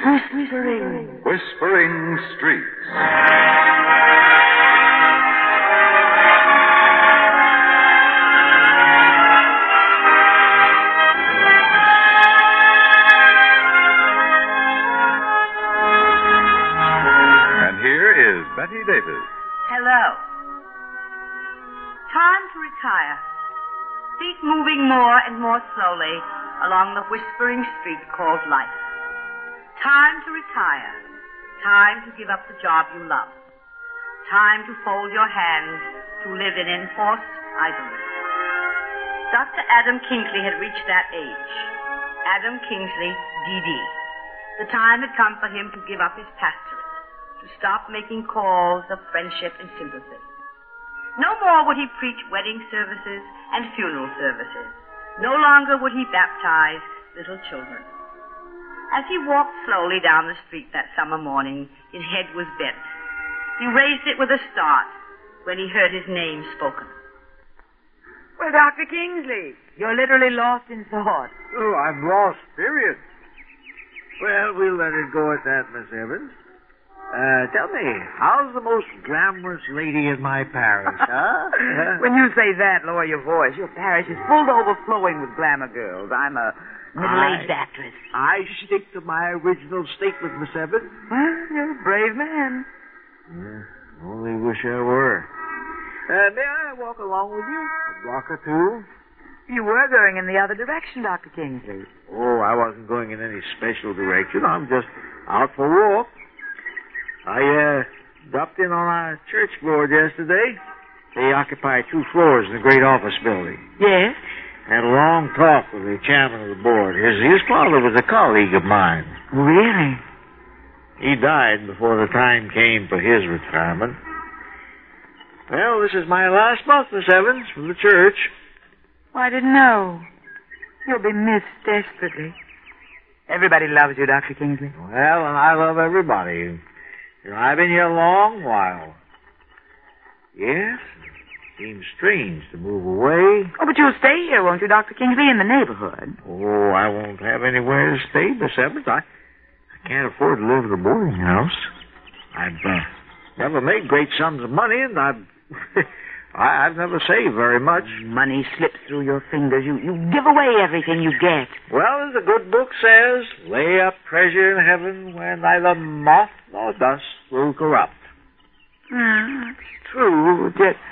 Whispering Streets. And here is Betty Davis. Hello. Time to retire. Feet moving more and more slowly along the whispering street called life. Time to retire. Time to give up the job you love. Time to fold your hands to live in enforced idleness. Dr. Adam Kingsley had reached that age. Adam Kingsley, D.D. The time had come for him to give up his pastorate, to stop making calls of friendship and sympathy. No more would he preach wedding services and funeral services. No longer would he baptize little children. As he walked slowly down the street that summer morning, his head was bent. He raised it with a start when he heard his name spoken. Well, Dr. Kingsley, you're literally lost in thought. Oh, I'm lost, period. Well, we'll let it go at that, Miss Evans. Tell me, how's the most glamorous lady in my parish, huh? When you say that, lower your voice. Your parish is full to overflowing with glamour girls. I'm a middle-aged actress. I stick to my original statement, Miss Evans. Well, you're a brave man. Only wish I were. May I walk along with you? A block or two? You were going in the other direction, Dr. Kingsley. Oh, I wasn't going in any special direction. I'm just out for a walk. I dropped in on our church board yesterday. They occupy 2 floors in the great office building. Yes? Had a long talk with the chairman of the board. His father was a colleague of mine. Really? He died before the time came for his retirement. Well, this is my last month, Miss Evans, from the church. Well, I didn't know. You'll be missed desperately. Everybody loves you, Dr. Kingsley. Well, and I love everybody. You know, I've been here a long while. Yes, seems strange to move away. Oh, but you'll stay here, won't you, Dr. Kingsley, in the neighborhood? Oh, I won't have anywhere to stay, Miss Evans. I can't afford to live in a boarding house. I've never made great sums of money, and I've never saved very much. Money slips through your fingers. You give away everything you get. Well, as the good book says, lay up treasure in heaven where neither moth nor dust will corrupt. It's true.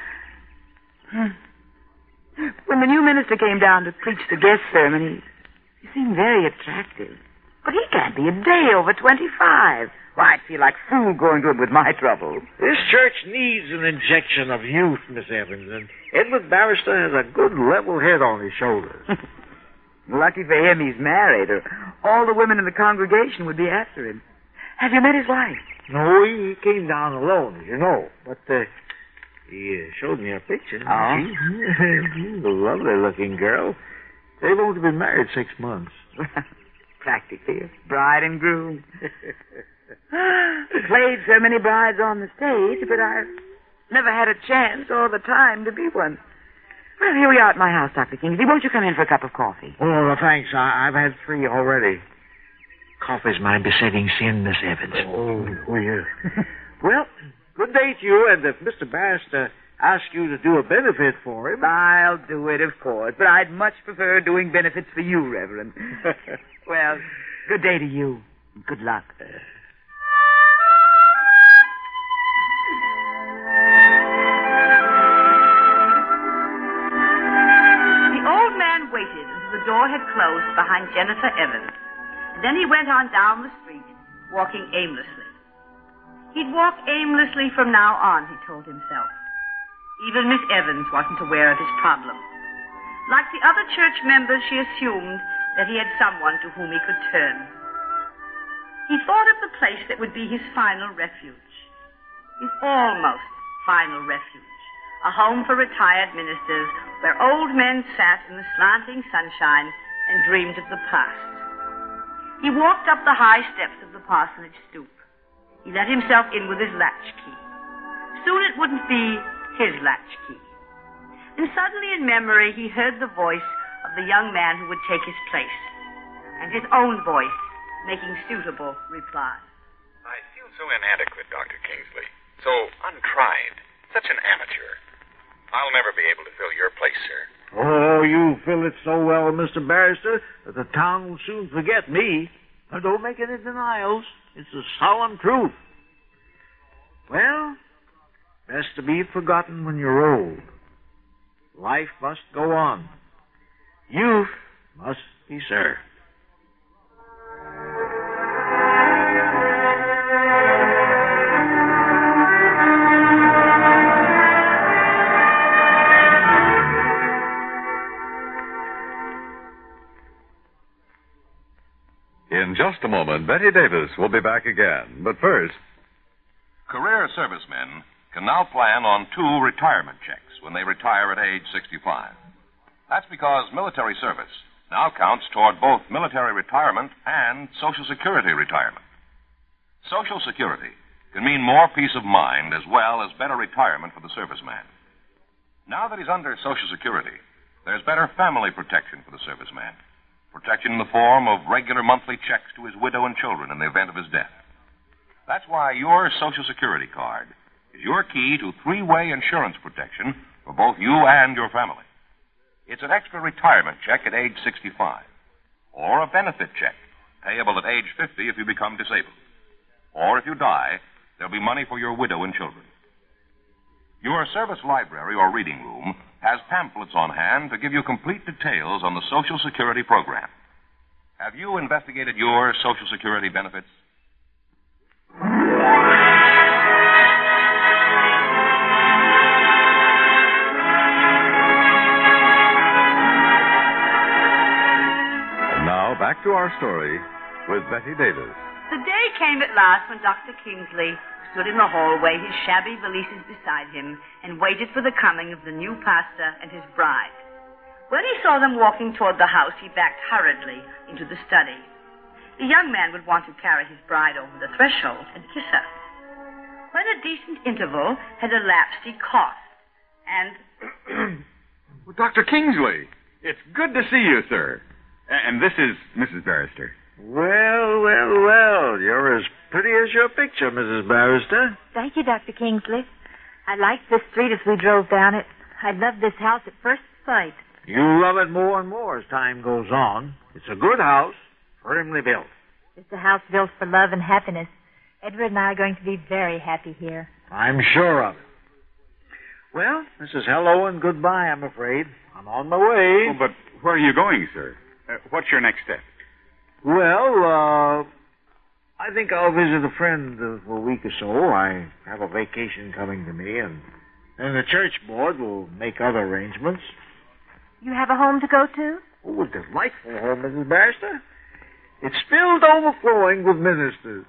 When the new minister came down to preach the guest sermon, he seemed very attractive. But he can't be a day over 25. Well, I'd feel like fool going to it with my troubles. This church needs an injection of youth, Miss Evans, and Edward Barrister has a good level head on his shoulders. Lucky for him he's married, or all the women in the congregation would be after him. Have you met his wife? No, he came down alone, as you know. But he showed me a picture. Oh? She's a lovely-looking girl. They've only been married 6 months. Practically a bride and groom. Played so many brides on the stage, but I've never had a chance or the time to be one. Well, here we are at my house, Dr. Kingsley. Won't you come in for a cup of coffee? Oh, no, thanks. I've had 3 already. Coffee's my besetting sin, Miss Evans. Oh, yes. Well, good day to you, and if Mr. Barrister asks you to do a benefit for him... I'll do it, of course, but I'd much prefer doing benefits for you, Reverend. Well, good day to you. Good luck. Waited until the door had closed behind Jennifer Evans. And then he went on down the street, walking aimlessly. He'd walk aimlessly from now on, he told himself. Even Miss Evans wasn't aware of his problem. Like the other church members, she assumed that he had someone to whom he could turn. He thought of the place that would be his final refuge. His almost final refuge. A home for retired ministers where old men sat in the slanting sunshine and dreamed of the past. He walked up the high steps of the parsonage stoop. He let himself in with his latchkey. Soon it wouldn't be his latchkey. And suddenly in memory he heard the voice of the young man who would take his place. And his own voice making suitable replies. I feel so inadequate, Dr. Kingsley. So untried. Such an amateur. I'll never be able to fill your place, sir. Oh, you fill it so well, Mr. Barrister, that the town will soon forget me. Now, don't make any denials. It's the solemn truth. Well, best to be forgotten when you're old. Life must go on. Youth must be served. In just a moment, Betty Davis will be back again. But first, Career servicemen can now plan on 2 retirement checks when they retire at age 65. That's because military service now counts toward both military retirement and Social Security retirement. Social Security can mean more peace of mind as well as better retirement for the serviceman. Now that he's under Social Security, there's better family protection for the serviceman. Protection in the form of regular monthly checks to his widow and children in the event of his death. That's why your Social Security card is your key to 3-way insurance protection for both you and your family. It's an extra retirement check at age 65, or a benefit check payable at age 50 if you become disabled. Or if you die, there'll be money for your widow and children. Your service library or reading room has pamphlets on hand to give you complete details on the Social Security program. Have you investigated your Social Security benefits? and now back to our story with Betty Davis. The day came at last when Dr. Kingsley stood in the hallway, his shabby valises beside him, and waited for the coming of the new pastor and his bride. When he saw them walking toward the house, he backed hurriedly into the study. The young man would want to carry his bride over the threshold and kiss her. When a decent interval had elapsed, he coughed, and... Well, Dr. Kingsley, it's good to see you, sir. And this is Mrs. Barrister. Well, you're as pretty as your picture, Mrs. Barrister. Thank you, Dr. Kingsley. I liked this street as we drove down it. I loved this house at first sight. You'll love it more and more as time goes on. It's a good house, firmly built. It's a house built for love and happiness. Edward and I are going to be very happy here. I'm sure of it. Well, this is hello and goodbye, I'm afraid. I'm on my way. Oh, but where are you going, sir? What's your next step? Well, I think I'll visit a friend for a week or so. I have a vacation coming to me, and the church board will make other arrangements. You have a home to go to? Oh, a delightful home, Mrs. Barrister. It's filled overflowing with ministers,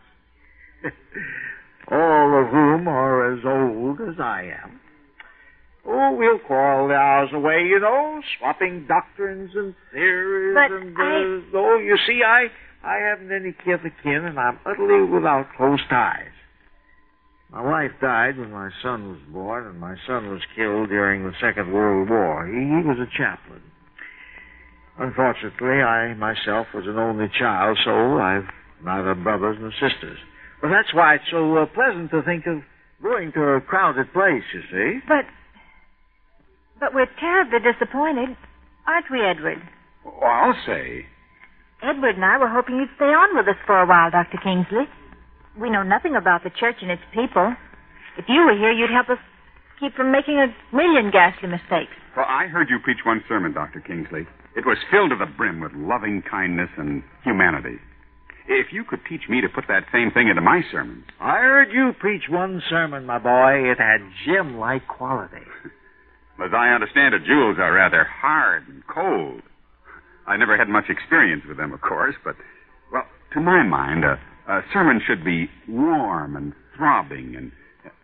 all of whom are as old as I am. Oh, we'll quarrel the hours away, you know, swapping doctrines and theories. But Oh, you see, I haven't any kith or kin, and I'm utterly without close ties. My wife died when my son was born, and my son was killed during the Second World War. He was a chaplain. Unfortunately, I myself was an only child, so I've neither brothers nor sisters. But that's why it's so pleasant to think of going to a crowded place, you see. But we're terribly disappointed, aren't we, Edward? Oh, I'll say. Edward and I were hoping you'd stay on with us for a while, Dr. Kingsley. We know nothing about the church and its people. If you were here, you'd help us keep from making a million ghastly mistakes. Well, I heard you preach one sermon, Dr. Kingsley. It was filled to the brim with loving kindness and humanity. If you could teach me to put that same thing into my sermons. I heard you preach one sermon, my boy. It had gem-like quality. As I understand it, Jews are rather hard and cold. I never had much experience with them, of course, but, well, to my mind, a sermon should be warm and throbbing and...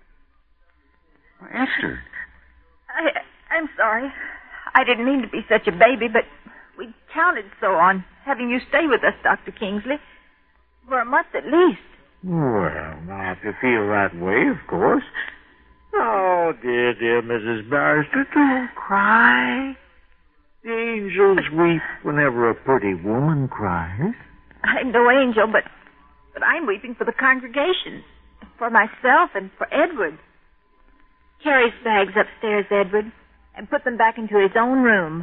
Esther. I'm sorry. I didn't mean to be such a baby, but we counted so on having you stay with us, Dr. Kingsley, for a month at least. Well, now, if you feel that way, of course. Oh, dear Mrs. Barrister, don't cry. The angels weep whenever a pretty woman cries. I'm no angel, but I'm weeping for the congregation, for myself, and for Edward. Carry his bags upstairs, Edward, and put them back into his own room.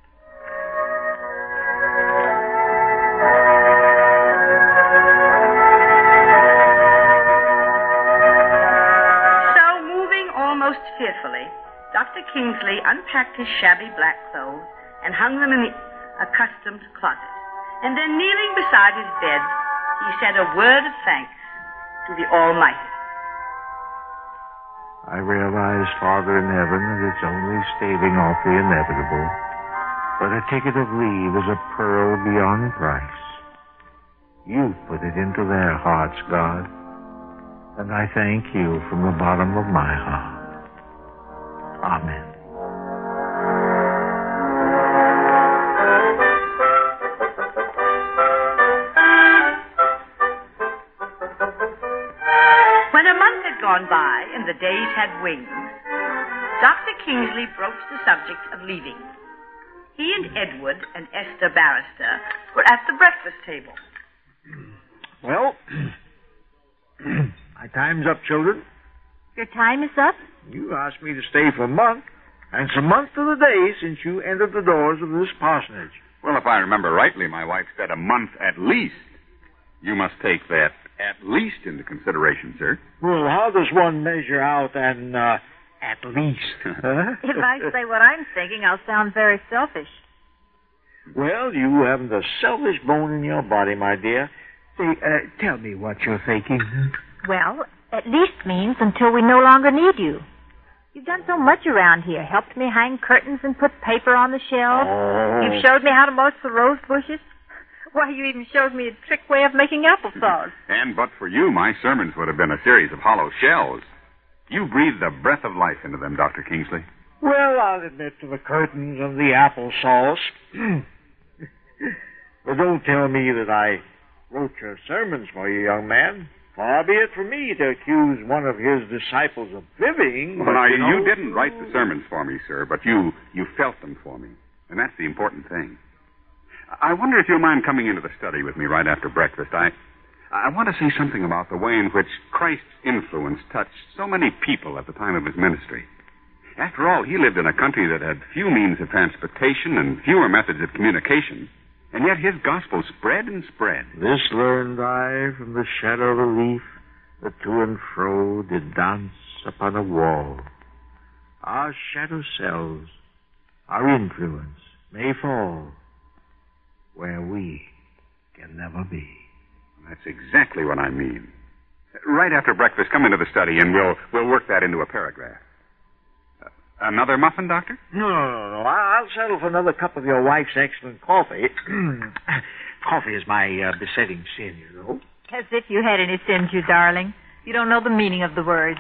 So, moving almost fearfully, Dr. Kingsley unpacked his shabby black clothes and hung them in the accustomed closet. And then, kneeling beside his bed, he said a word of thanks to the Almighty. I realize, Father in heaven, that it's only staving off the inevitable. But a ticket of leave is a pearl beyond price. You put it into their hearts, God. And I thank you from the bottom of my heart. Amen. When a month had gone by and the days had wings, Dr. Kingsley broached the subject of leaving. He and Edward and Esther Barrister were at the breakfast table. Well, my time's up, children. Your time is up? You asked me to stay for a month, and it's a month to the day since you entered the doors of this parsonage. Well, if I remember rightly, my wife said a month at least. You must take that at least into consideration, sir. Well, how does one measure out an at least? Huh? If I say what I'm thinking, I'll sound very selfish. Well, you haven't a selfish bone in your body, my dear. Say, tell me what you're thinking. Well, at least means until we no longer need you. You've done so much around here. Helped me hang curtains and put paper on the shelves. Oh. You've showed me how to mulch the rose bushes. Why, you even showed me a trick way of making applesauce. And but for you, my sermons would have been a series of hollow shells. You breathed the breath of life into them, Dr. Kingsley. Well, I'll admit to the curtains and the applesauce. But don't tell me that I wrote your sermons for you, young man. Far be it from me to accuse one of his disciples of fibbing. Well, now, you didn't write the sermons for me, sir, but you felt them for me. And that's the important thing. I wonder if you'll mind coming into the study with me right after breakfast. I want to say something about the way in which Christ's influence touched so many people at the time of his ministry. After all, he lived in a country that had few means of transportation and fewer methods of communication, and yet his gospel spread and spread. This learned I from the shadow of a leaf that to and fro did dance upon a wall. Our shadow selves, our influence may fall where we can never be. That's exactly what I mean. Right after breakfast, come into the study and we'll work that into a paragraph. Another muffin, Doctor? No. I'll settle for another cup of your wife's excellent coffee. Coffee is my besetting sin, you know. As if you had any sins, you darling. You don't know the meaning of the word.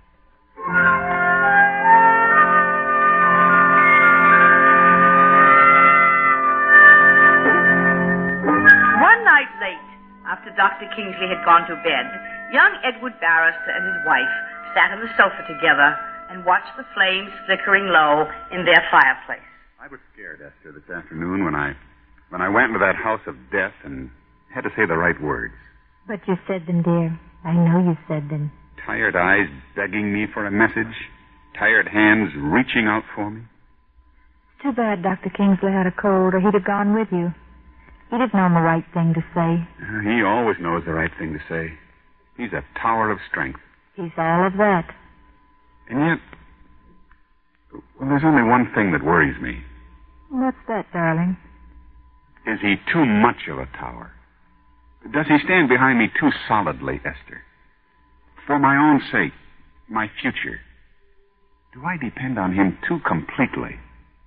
One night late, after Dr. Kingsley had gone to bed, young Edward Barrister and his wife sat on the sofa together and watched the flames flickering low in their fireplace. I was scared, Esther, this afternoon when I went into that house of death and had to say the right words. But you said them, dear. I know you said them. Tired eyes begging me for a message. Tired hands reaching out for me. It's too bad Dr. Kingsley had a cold, or he'd have gone with you. He'd have known the right thing to say. He always knows the right thing to say. He's a tower of strength. He's all of that. And yet, well, there's only one thing that worries me. What's that, darling? Is he too much of a tower? Does he stand behind me too solidly, Esther? For my own sake, my future, do I depend on him too completely?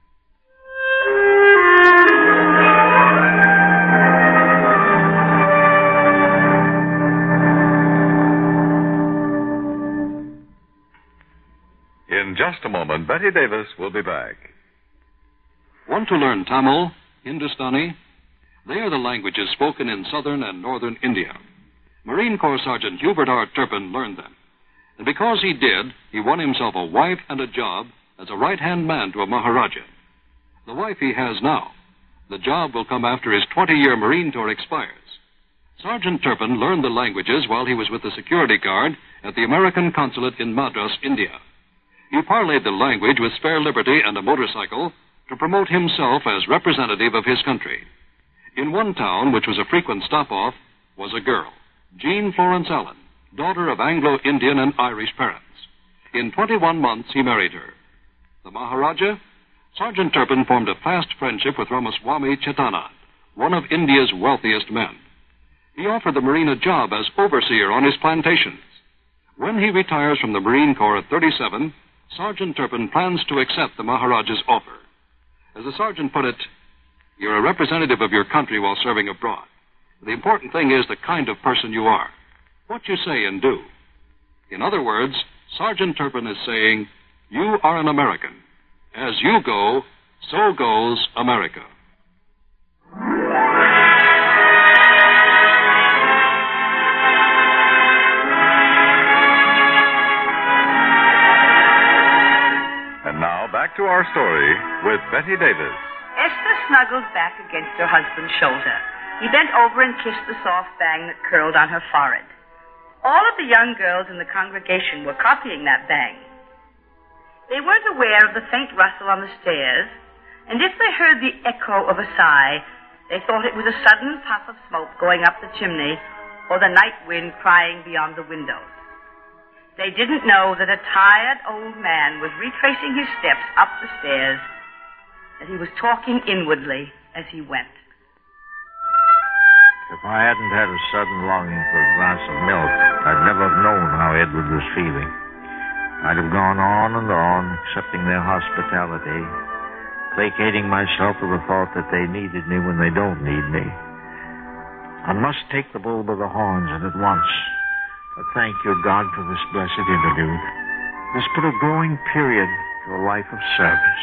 In just a moment, Betty Davis will be back. Want to learn Tamil, Hindustani? They are the languages spoken in southern and northern India. Marine Corps Sergeant Hubert R. Turpin learned them. And because he did, he won himself a wife and a job as a right-hand man to a Maharaja. The wife he has now. The job will come after his 20-year Marine tour expires. Sergeant Turpin learned the languages while he was with the security guard at the American consulate in Madras, India. He parlayed the language with spare liberty and a motorcycle to promote himself as representative of his country. In one town, which was a frequent stop-off, was a girl, Jean Florence Allen, daughter of Anglo-Indian and Irish parents. In 21 months, he married her. The Maharaja? Sergeant Turpin formed a fast friendship with Ramaswamy Chetanand, one of India's wealthiest men. He offered the Marine a job as overseer on his plantations. When he retires from the Marine Corps at 37, Sergeant Turpin plans to accept the Maharaja's offer. As the sergeant put it, you're a representative of your country while serving abroad. The important thing is the kind of person you are, what you say and do. In other words, Sergeant Turpin is saying, you are an American. As you go, so goes America. And now back to our story with Betty Davis. Esther snuggled back against her husband's shoulder. He bent over and kissed the soft bang that curled on her forehead. All of the young girls in the congregation were copying that bang. They weren't aware of the faint rustle on the stairs, and if they heard the echo of a sigh, they thought it was a sudden puff of smoke going up the chimney or the night wind crying beyond the windows. They didn't know that a tired old man was retracing his steps up the stairs, that he was talking inwardly as he went. If I hadn't had a sudden longing for a glass of milk, I'd never have known how Edward was feeling. I'd have gone on and on, accepting their hospitality, placating myself to the thought that they needed me when they don't need me. I must take the bull by the horns, and at once. I thank you, God, for this blessed interview. This put a growing period to a life of service.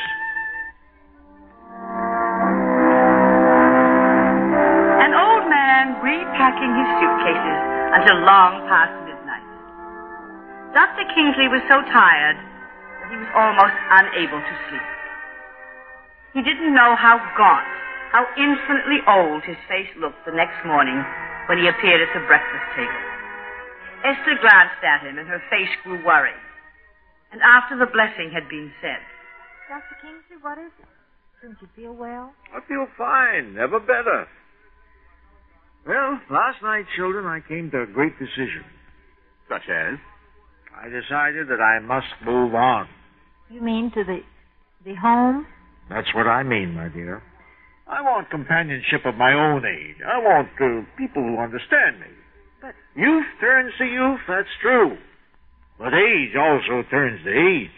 An old man repacking his suitcases until long past midnight. Dr. Kingsley was so tired that he was almost unable to sleep. He didn't know how gaunt, how infinitely old his face looked the next morning when he appeared at the breakfast table. Esther glanced at him, and her face grew worried. And after the blessing had been said, Dr. Kingsley, what is it? Don't you feel well? I feel fine, never better. Well, last night, children, I came to a great decision. Such as? I decided that I must move on. You mean to the home? That's what I mean, my dear. I want companionship of my own age. I want people who understand me. But youth turns to youth, that's true. But age also turns to age.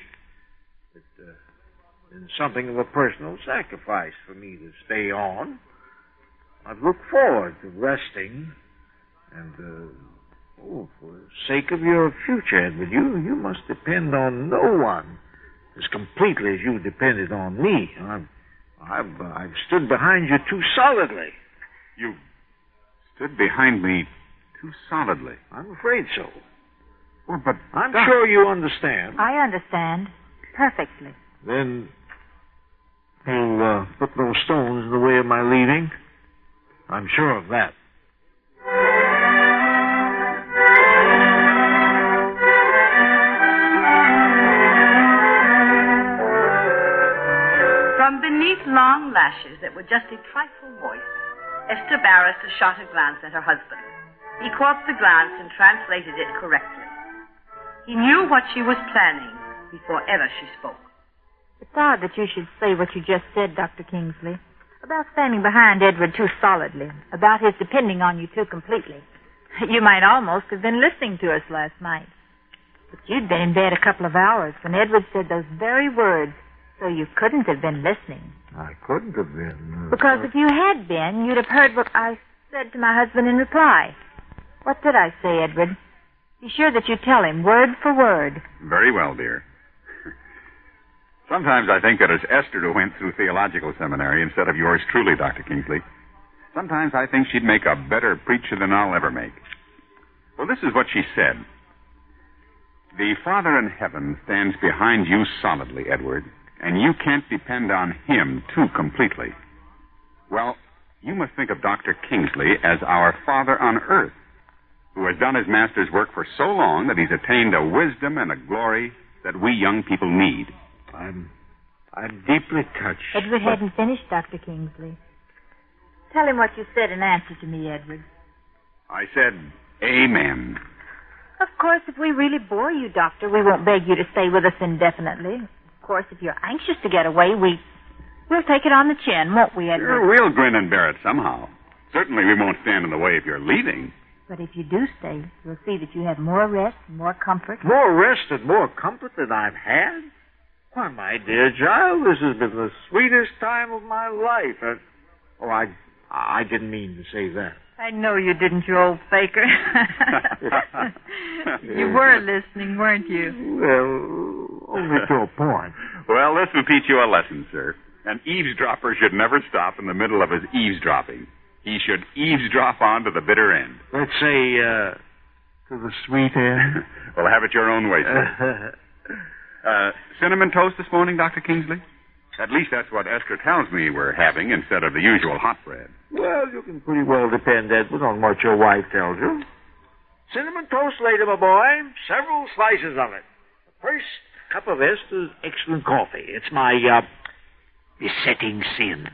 It's something of a personal sacrifice for me to stay on. I've looked forward to resting. And, for the sake of your future, Edward, you must depend on no one as completely as you depended on me. I've stood behind you too solidly. You stood behind me too solidly? I'm afraid so. Well, but I'm sure you understand. I understand perfectly. Then you'll put no stones in the way of my leaving? I'm sure of that. From beneath long lashes that were just a trifle moist, Esther Barrister shot a glance at her husband. He caught the glance and translated it correctly. He knew what she was planning before ever she spoke. It's odd that you should say what you just said, Dr. Kingsley, about standing behind Edward too solidly, about his depending on you too completely. You might almost have been listening to us last night. But you'd been in bed a couple of hours when Edward said those very words, so you couldn't have been listening. I couldn't have been. Because if you had been, you'd have heard what I said to my husband in reply. What did I say, Edward? Be sure that you tell him, word for word. Very well, dear. Sometimes I think that it's Esther who went through theological seminary instead of yours truly, Dr. Kingsley. Sometimes I think she'd make a better preacher than I'll ever make. Well, this is what she said. The Father in heaven stands behind you solidly, Edward, and you can't depend on him too completely. Well, you must think of Dr. Kingsley as our father on earth, who has done his master's work for so long that he's attained a wisdom and a glory that we young people need. I'm deeply touched. Edward hadn't finished, Dr. Kingsley. Tell him what you said in answer to me, Edward. I said, amen. Of course, if we really bore you, Doctor, we won't beg you to stay with us indefinitely. Of course, if you're anxious to get away, we'll take it on the chin, won't we, Edward? Sure, we'll grin and bear it somehow. Certainly we won't stand in the way if you're leaving. But if you do stay, you'll see that you have more rest and more comfort. More rest and more comfort than I've had? Why, my dear child, this has been the sweetest time of my life. I didn't mean to say that. I know you didn't, you old faker. You were listening, weren't you? Well, only to a point. Well, this will teach you a lesson, sir. An eavesdropper should never stop in the middle of his eavesdropping. He should eavesdrop on to the bitter end. Let's say, to the sweet end. Well, have it your own way, sir. Cinnamon toast this morning, Dr. Kingsley? At least that's what Esther tells me we're having instead of the usual hot bread. Well, you can pretty well depend, Edward, on what your wife tells you. Cinnamon toast later, my boy. Several slices of it. The first cup of Esther's excellent coffee. It's my, besetting sin.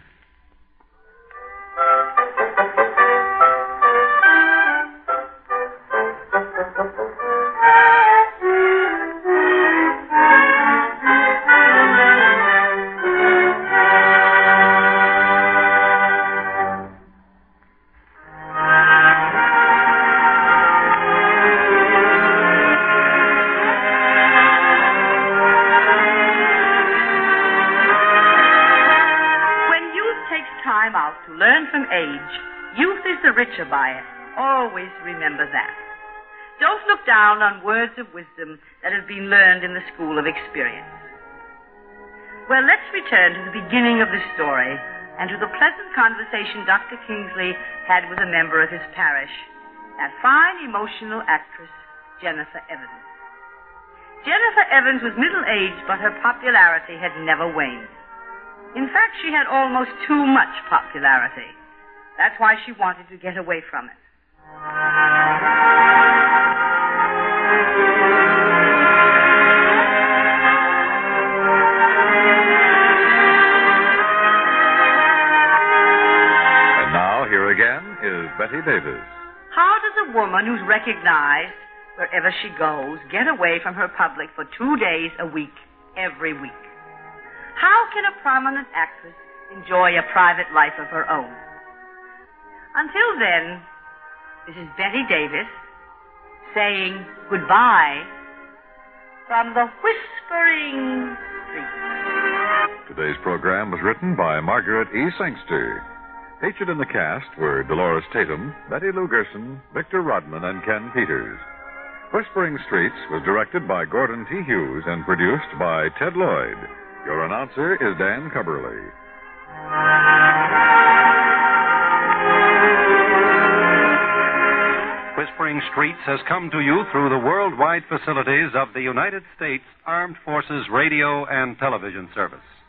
Richer by it. Always remember that. Don't look down on words of wisdom that have been learned in the school of experience. Well, let's return to the beginning of the story and to the pleasant conversation Dr. Kingsley had with a member of his parish, that fine emotional actress, Jennifer Evans. Jennifer Evans was middle-aged, but her popularity had never waned. In fact, she had almost too much popularity. That's why she wanted to get away from it. And now, here again is Betty Davis. How does a woman who's recognized wherever she goes get away from her public for 2 days a week, every week? How can a prominent actress enjoy a private life of her own? Until then, this is Betty Davis saying goodbye from the Whispering Street. Today's program was written by Margaret E. Sangster. Featured in the cast were Dolores Tatum, Betty Lou Gerson, Victor Rodman, and Ken Peters. Whispering Streets was directed by Gordon T. Hughes and produced by Ted Lloyd. Your announcer is Dan Cubberly. Whispering Streets has come to you through the worldwide facilities of the United States Armed Forces Radio and Television Service.